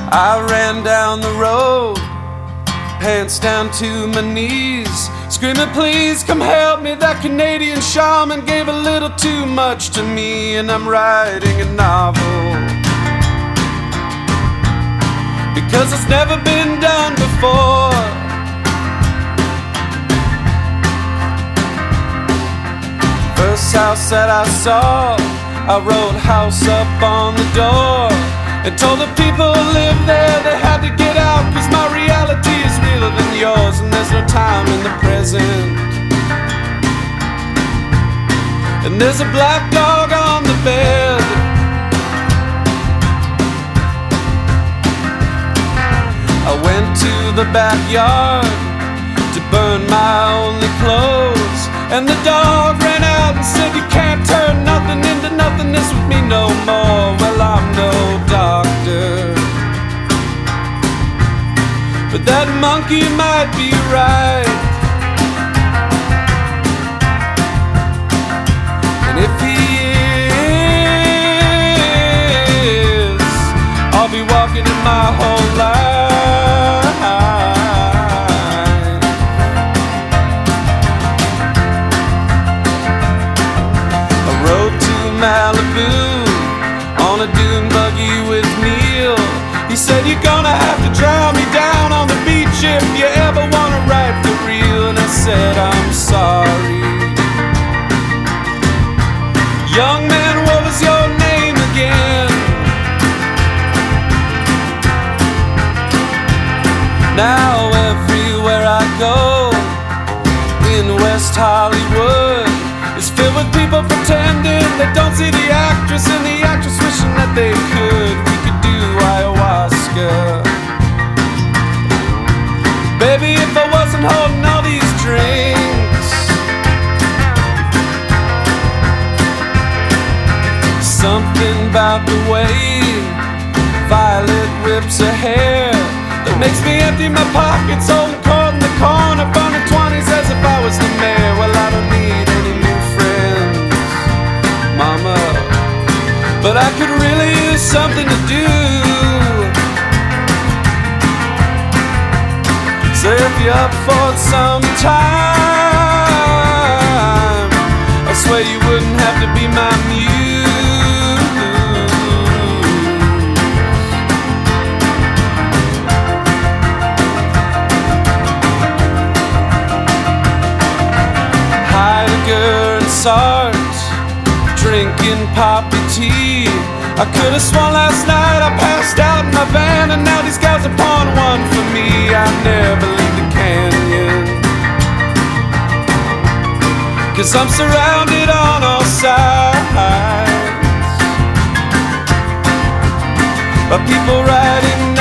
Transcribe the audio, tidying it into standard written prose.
I ran down the road, pants down to my knees, screaming, please come help me. That Canadian shaman gave a little too much to me, and I'm writing a novel because it's never been done before. First house that I saw, I wrote house up on the door and told the people who lived there they had to get out, cause my reality is realer than yours, and there's no time in the present. And there's a black dog on the bed. I went to the backyard to burn my only clothes, and the dog ran out and said, you can't turn nothing into nothingness with me no more. Well, I'm no doctor, but that monkey might be right. And if he is, I'll be walking in my whole life. Malibu on a dune buggy with Neil. He said, you're gonna have to drown me down on the beach if you ever wanna write the real. And I said, I'm sorry. Young man, what was your name again? Now everywhere I go in West Hollywood is filled with people pretending they don't see the actress, and the actress wishing that they could. We could do ayahuasca. Baby, if I wasn't holding all these drinks, something about the way Violet whips her hair that makes me empty my pockets, holding cold in the corner, burning 20s as if I was the mayor. Well, I don't need any new friends, mama, but I could really use something to do. So if you're up for it sometime, I swear you wouldn't have to be my muse. Heidegger and Sartre, drinking poppy tea. I could have sworn last night I passed out in my van, and now these guys are pouring one for me. I never leave the canyon, cause I'm surrounded on all sides by people writing